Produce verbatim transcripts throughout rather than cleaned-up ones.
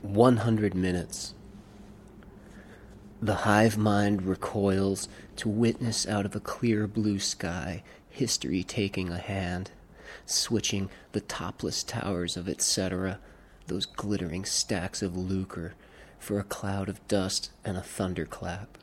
one hundred minutes. The hive mind recoils to witness out of a clear blue sky history taking a hand, switching the topless towers of et cetera, those glittering stacks of lucre, for a cloud of dust and a thunderclap.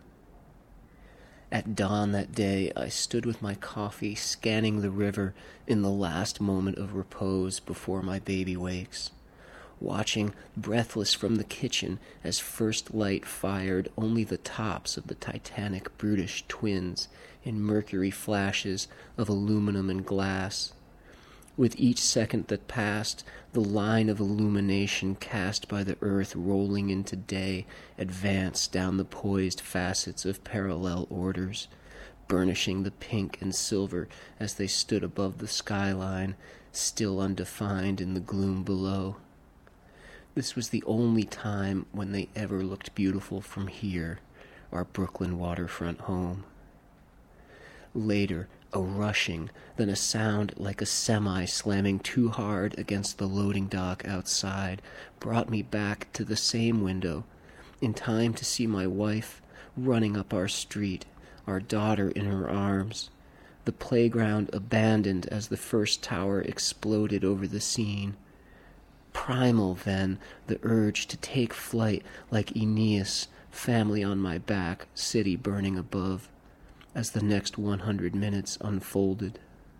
At dawn that day, I stood with my coffee scanning the river in the last moment of repose before my baby wakes, watching breathless from the kitchen as first light fired only the tops of the titanic brutish twins in mercury flashes of aluminum and glass. With each second that passed, the line of illumination cast by the earth rolling into day advanced down the poised facets of parallel orders, burnishing the pink and silver as they stood above the skyline, still undefined in the gloom below. This was the only time when they ever looked beautiful from here, our Brooklyn waterfront home. Later, a rushing, then a sound like a semi slamming too hard against the loading dock outside brought me back to the same window, in time to see my wife running up our street, our daughter in her arms, the playground abandoned as the first tower exploded over the scene. Primal, then, the urge to take flight like Aeneas, family on my back, city burning above, as the next one hundred minutes unfolded.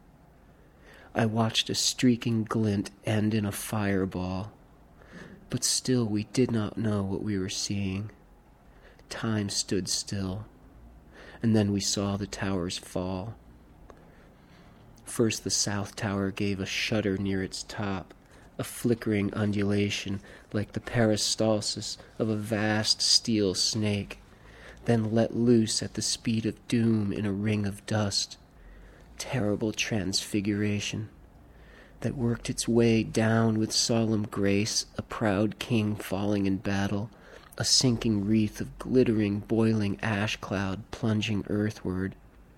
I watched a streaking glint end in a fireball, but still we did not know what we were seeing. Time stood still, and then we saw the towers fall. First the south tower gave a shudder near its top, a flickering undulation like the peristalsis of a vast steel snake, then let loose at the speed of doom in a ring of dust. Terrible transfiguration that worked its way down with solemn grace, a proud king falling in battle, a sinking wreath of glittering, boiling ash cloud plunging earthward.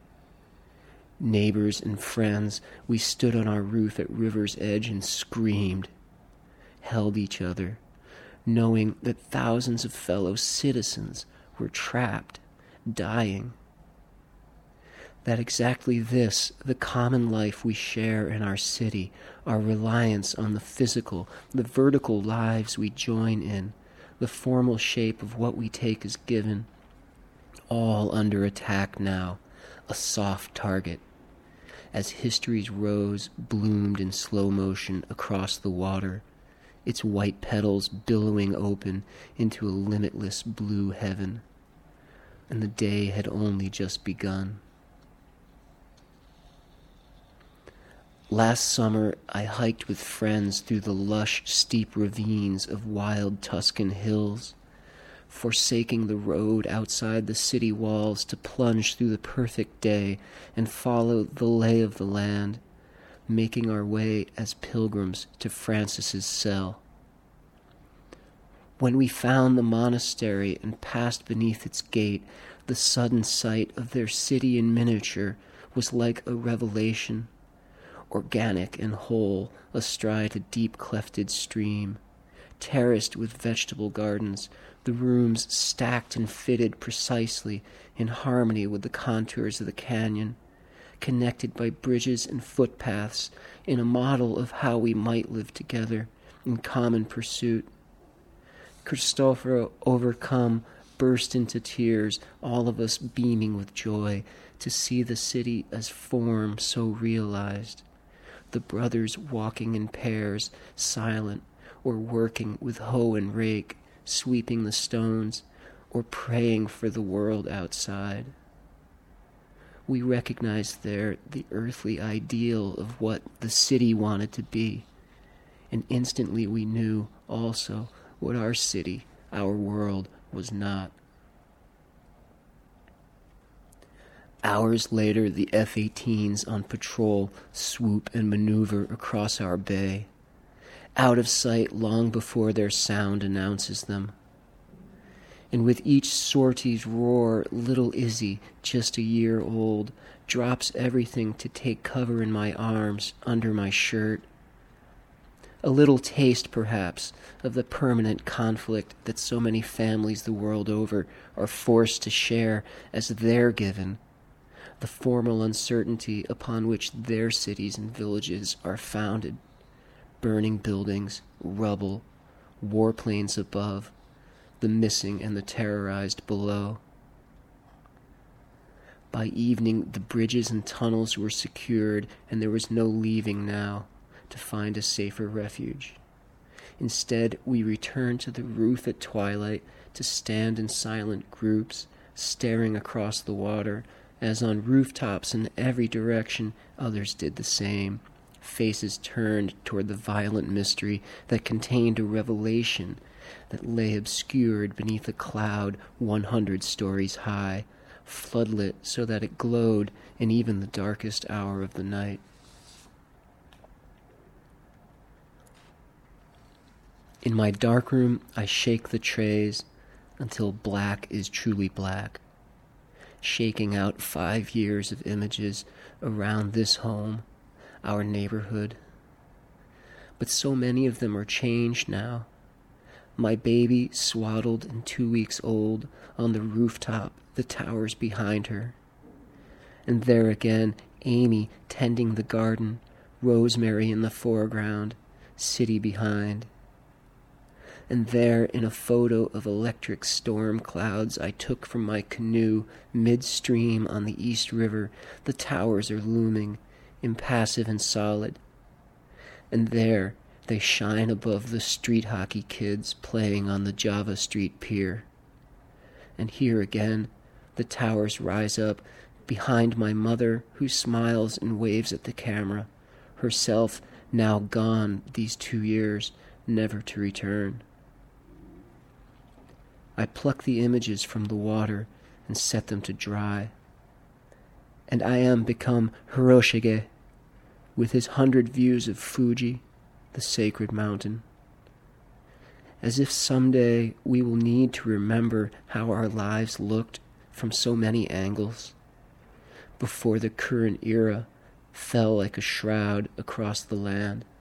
Neighbors and friends, we stood on our roof at river's edge and screamed, held each other, knowing that thousands of fellow citizens were trapped, dying. That exactly this, the common life we share in our city, our reliance on the physical, the vertical lives we join in, the formal shape of what we take as given, all under attack now, a soft target. As history's rose bloomed in slow motion across the water, its white petals billowing open into a limitless blue heaven. And the day had only just begun. Last summer, I hiked with friends through the lush, steep ravines of wild Tuscan hills, forsaking the road outside the city walls to plunge through the perfect day and follow the lay of the land, making our way as pilgrims to Francis's cell. When we found the monastery and passed beneath its gate, the sudden sight of their city in miniature was like a revelation, organic and whole astride a deep-clefted stream, terraced with vegetable gardens, the rooms stacked and fitted precisely in harmony with the contours of the canyon, connected by bridges and footpaths in a model of how we might live together in common pursuit. Cristoforo, overcome, burst into tears, all of us beaming with joy to see the city as form so realized. The brothers walking in pairs, silent, or working with hoe and rake, sweeping the stones, or praying for the world outside. We recognized there the earthly ideal of what the city wanted to be, and instantly we knew also what our city, our world, was not. Hours later, the F eighteens on patrol swoop and maneuver across our bay, out of sight long before their sound announces them. And with each sortie's roar, little Izzy, just a year old, drops everything to take cover in my arms, under my shirt. A little taste, perhaps, of the permanent conflict that so many families the world over are forced to share as their given, the formal uncertainty upon which their cities and villages are founded, burning buildings, rubble, warplanes above, the missing and the terrorized below. By evening, the bridges and tunnels were secured, and there was no leaving now to find a safer refuge. Instead, we returned to the roof at twilight to stand in silent groups, staring across the water, as on rooftops in every direction others did the same, faces turned toward the violent mystery that contained a revelation that lay obscured beneath a cloud one hundred stories high, floodlit so that it glowed in even the darkest hour of the night. In my darkroom, I shake the trays until black is truly black, shaking out five years of images around this home, our neighborhood. But so many of them are changed now. My baby swaddled and two weeks old on the rooftop, the towers behind her. And there again, Amy tending the garden, Rosemary in the foreground, city behind. And there, in a photo of electric storm clouds I took from my canoe midstream on the East River, the towers are looming, impassive and solid. And there, they shine above the street hockey kids playing on the Java Street pier. And here again, the towers rise up behind my mother, who smiles and waves at the camera, herself now gone these two years, never to return. I pluck the images from the water and set them to dry. And I am become Hiroshige, with his hundred views of Fuji, the sacred mountain. As if someday we will need to remember how our lives looked from so many angles, before the current era fell like a shroud across the land.